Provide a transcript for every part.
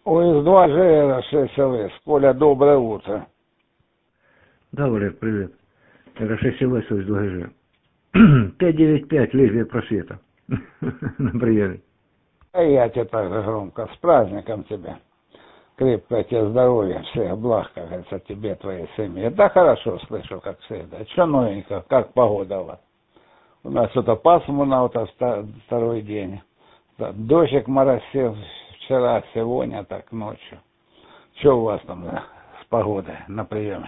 ОС-2Ж, 6ЛС. Коля, доброе утро. Да, Валер, привет. Это 6ЛС, ОС-2Ж. 595, лезвие просвета. На приеме. А я тебе так же громко. С праздником тебя. Крепкое тебе здоровья, всех благ, как говорится, тебе, твоей семье. Да хорошо слышу, как всегда. Что новенько, как погода у вас? У нас что-то пасмурно, вот второй день. Дождик моросил вчера, сегодня, так ночью. Что у вас там с погодой на приеме?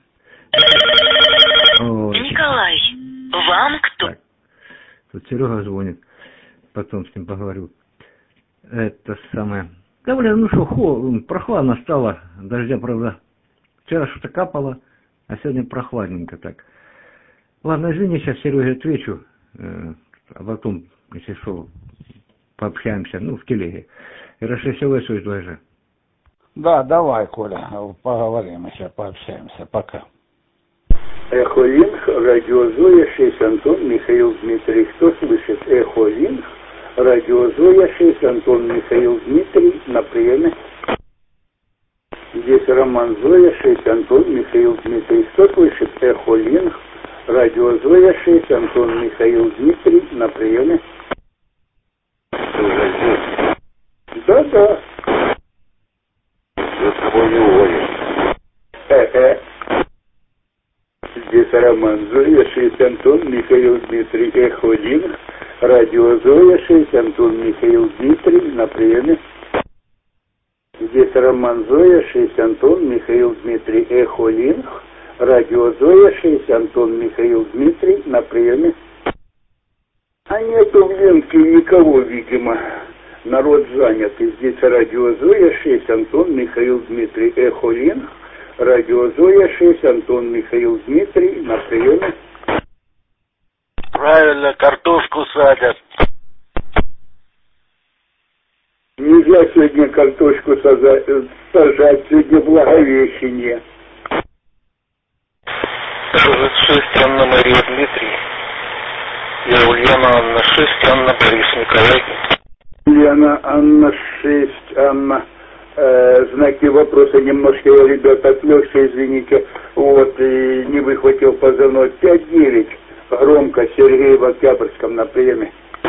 Николай, вам кто? Так, тут Серега звонит, потом с ним поговорю. Это самое... Да, Валер, ну что, прохладно стало, дождя, правда, вчера что-то капало, а сегодня прохладненько так. Ладно, извини, сейчас Сереге отвечу, а потом, если что, пообщаемся, ну, в телеге. РШСЛС, ОС-2Ж. Да, давай, Коля, поговорим еще, пообщаемся. Пока. Эхолинг, радио Зоя, 6 Антон, Михаил Дмитрий. Кто слышит? Эхолинг, радио Зоя, 6 Антон, Михаил Дмитрий. На приеме. Здесь Роман Зоя, 6 Антон, Михаил Дмитрий. Кто слышит? Эхолинг, радио Зоя, 6 Антон, Михаил Дмитрий. На приеме. Да-да. За тобой не уволишь. Здесь Роман Зоя, 6 Антон, Михаил Дмитрий, Эхолинг, радио Зоя, 6 Антон, Михаил Дмитрий, на приеме. Здесь Роман Зоя, 6 Антон, Михаил Дмитрий, Эхолинг, радио Зоя, 6 Антон, Михаил Дмитрий, на приеме. А нету в Ленке никого, видимо. Народ занят. И здесь радио Зоя, 6 Антон, Михаил Дмитрий, Эхолинг, радио Зоя, 6 Антон, Михаил Дмитрий, на приеме. Правильно, картошку садят. Нельзя сегодня картошку сажать, сегодня Благовещение. 6 Анна Мария Дмитрий. Я Ульяна Анна 6, Анна Борис Николай. Ульяна Анна 6, Анна. Знаки вопроса немножко я, ребята, отвлекся, извините. Вот, и не выхватил позывной. 5-9. Громко, Сергей в Октябрьском на приеме.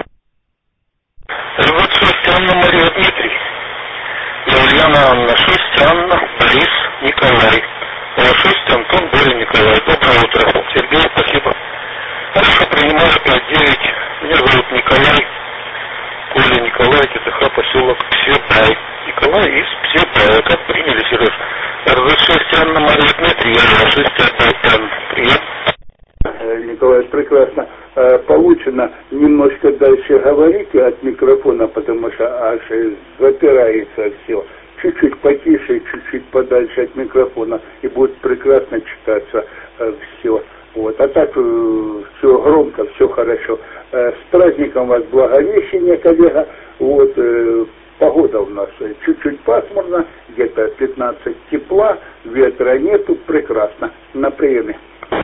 6 Анна Мария Дмитрий. Я Ульяна Анна 6, Анна Борис Николай. Я 6 Антон Борис Николай. Доброе утро. Сергей, спасибо. Хорошо, принимаю 5-9. Меня зовут Николай. Коля Николай, ТТХ, поселок Псебай. Николай из Псебая. Как приняли, Сереж? РЗ-6 Анна Мария Дмитрий, РЗ-6 Н. Привет. Николай, прекрасно. Получено. Немножко дальше говорите от микрофона, потому что аж запирается все. Чуть-чуть потише, чуть-чуть подальше от микрофона, и будет прекрасно читаться все. Вот. А так все громко, все хорошо. С праздником вас, Благовещение, коллега. Вот, погода у нас чуть-чуть пасмурно, где-то 15 тепла, ветра нету, прекрасно. На приеме.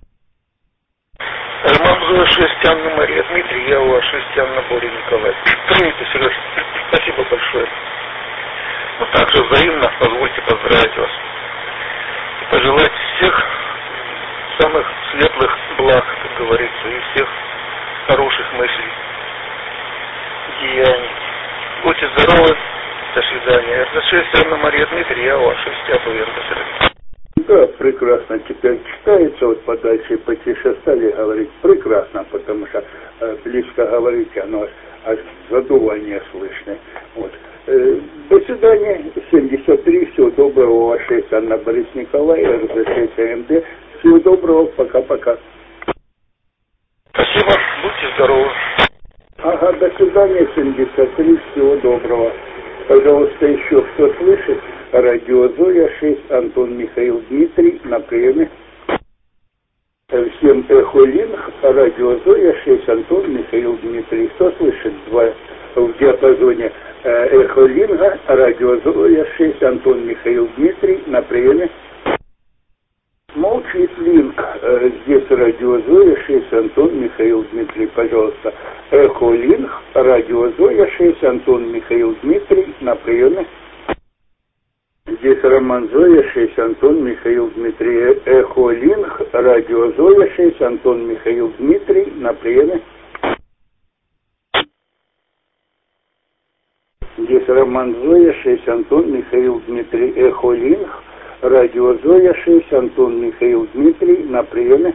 Роман 6 Анна Мария Дмитрий, я у вас 6 Анна Борис Николай. Примите, Сереж. Спасибо большое. Ну, также взаимно позвольте поздравить вас. И пожелать всех самых светлых благ, как говорится, и всех хороших мыслей, деяний. Будьте здоровы. До свидания. РЗ-6 Анна Мария Дмитрий, я у вас 6 АБН. До свидания. Да, прекрасно теперь читается, вот подальше и потише стали говорить, прекрасно, потому что близко говорить, оно аж задувание слышно. Вот. До свидания, 73, всего доброго, ваш 6 Анна Борис Николай, РЗ-6 АМД, всего доброго, пока-пока. Спасибо, будьте здоровы. Ага, до свидания, 73, всего доброго. Пожалуйста, еще кто слышит? Радио Зоя, 6, Антон Михаил Дмитрий, на приеме. Всем Эхолинг, радио Зоя, 6, Антон Михаил Дмитрий. Кто слышит? 2 в диапазоне Эхолинга, радио Зоя, 6, Антон Михаил Дмитрий, на приеме. Молчит линк. Здесь радио Зоя, 6, Антон Михаил Дмитрий, пожалуйста. Эхолинг, радио Зоя, 6, Антон Михаил Дмитрий, на приеме. Здесь Роман Зоя 6, Антон Михаил Дмитрий, Эхо Линк, радио Зоя 6, Антон Михаил Дмитрий, на приеме. Здесь Роман Зоя 6, Антон Михаил Дмитрий, Эхо Линк, радио Зоя 6, Антон Михаил Дмитрий, на приеме.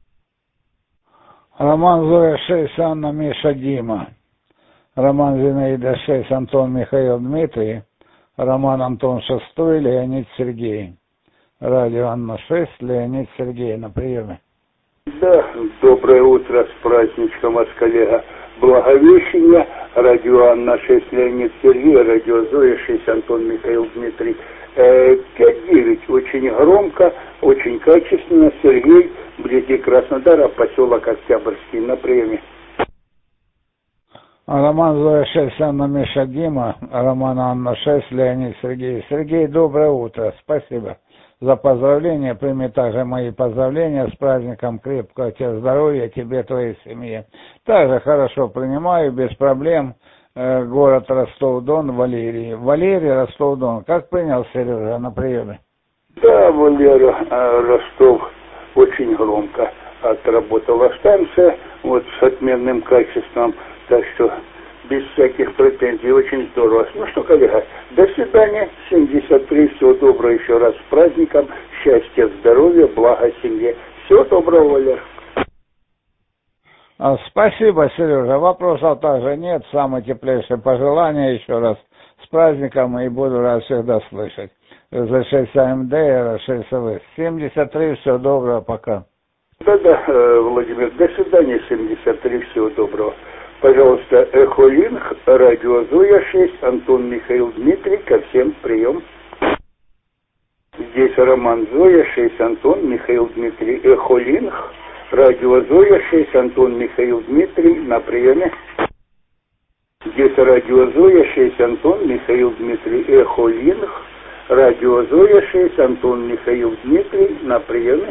Роман Зоя 6, Анна Миша Дима. Роман Зинаида 6, Антон Михаил Дмитрий. Роман Антон 6, Леонид Сергей. Радио Анна 6, Леонид Сергей на приеме. Да, доброе утро, с праздничком вас, коллега. Благовещение, радио Анна 6, Леонид Сергей, радио Зоя 6, Антон Михаил Дмитрий. 5-9, очень громко, очень качественно, Сергей, вблизи Краснодара, поселок Октябрьский, на приеме. Роман Зоя 6, Анна Миша Дима, Роман Анна 6, Леонид Сергей. Сергей, доброе утро, спасибо за поздравления, прими также мои поздравления с праздником, крепкого тебе здоровья, тебе, твоей семье. Также хорошо принимаю, без проблем, город Ростов-Дон, Валерий. Валерий, Ростов-Дон, как принял Сережа на приеме? Да, Валера, Ростов очень громко отработала станция, вот с отменным качеством. Так что без всяких претензий, очень здорово. Ну что, коллега, до свидания, 73, всего доброго еще раз с праздником, счастья, здоровья, блага семье. Всего доброго, Валер. Спасибо, Сережа, вопросов также нет, самые теплейшие пожелания еще раз с праздником, и буду рад всегда слышать. За 6 АМД, 6 СВС. 73, всего доброго, пока. Да-да, Владимир, до свидания, 73, всего доброго. Пожалуйста, Эхо Линк, радио Зоя 6, Антон Михаил Дмитрий, ко всем прием. Здесь Роман Зоя 6, Антон Михаил Дмитрий, Эхо Линк, радио Зоя 6, Антон Михаил Дмитрий, на приеме. Здесь радио Зоя 6, Антон Михаил Дмитрий, Эхо Линк, радио Зоя 6, Антон Михаил Дмитрий, на приеме.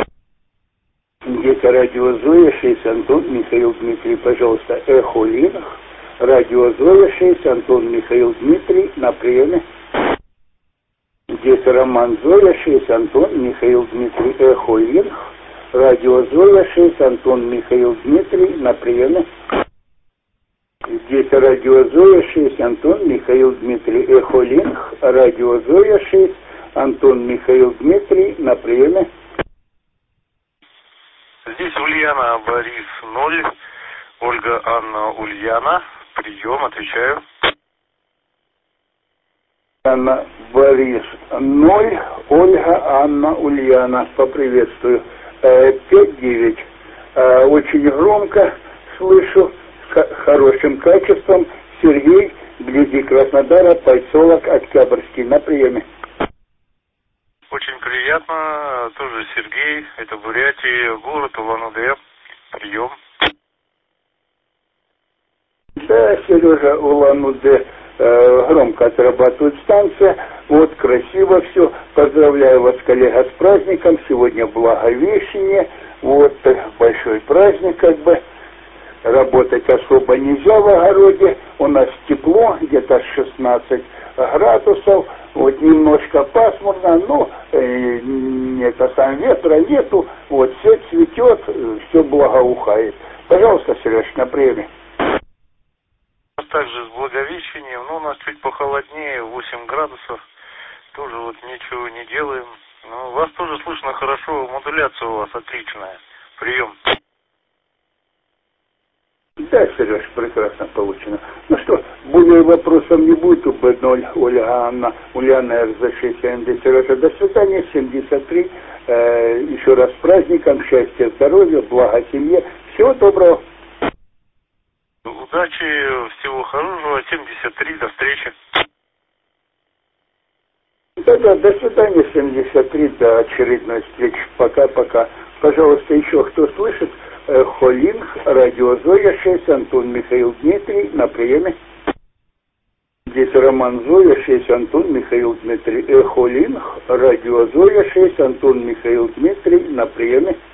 Здесь радио Зоя 6, Антон Михаил Дмитрий, пожалуйста, Эхо Линк, радио Зоя 6, Антон Михаил Дмитрий, на приеме. Здесь Роман Зоя 6, Антон Михаил Дмитрий, Эхо Линк, радио Зоя 6, Антон Михаил Дмитрий, на приеме. Здесь радио Зоя 6, Антон Михаил Дмитрий, Эхо Линк, радио Зоя 6, Антон Михаил Дмитрий, на приеме. Здесь Ульяна, Борис 0, Ольга, Анна, Ульяна. Прием, отвечаю. Анна, Борис 0, Ольга, Анна, Ульяна. Поприветствую. 5-9. Очень громко слышу, с хорошим качеством. Сергей, вблизи Краснодара, поселок Октябрьский, на приеме. Очень приятно, тоже Сергей, это Бурятия, город Улан-Удэ, прием. Да, Сережа, Улан-Удэ, громко отрабатывает станция, вот, красиво все, поздравляю вас, коллега, с праздником, сегодня Благовещение, вот, большой праздник, как бы, работать особо нельзя в огороде, у нас тепло, где-то 16 градусов, вот немножко пасмурно, но ветра нету, вот все цветет, все благоухает. Пожалуйста, Сереж, на приеме. Также с Благовещением, но у нас чуть похолоднее, 8 градусов, тоже вот ничего не делаем. Но вас тоже слышно хорошо, модуляция у вас отличная. Прием. Да, Сереж, прекрасно получено. Ну что, более вопросов не будет. У Б0, Ольга, Анна, Ульяна, РЗ6, АМД, Сережа. До свидания, 73. Еще раз с праздником, счастья, здоровья, блага семье. Всего доброго. Удачи, всего хорошего, 73, до встречи. Да-да, до свидания, 73, до очередной встречи. Пока-пока. Пожалуйста, еще кто слышит, Холинг, радио Зоя 6, Антон Михаил Дмитрий, на приеме. Здесь Роман Зоя 6, Антон Михаил Дмитрий, Холинг, радио Зоя 6, Антон Михаил Дмитрий, на приеме.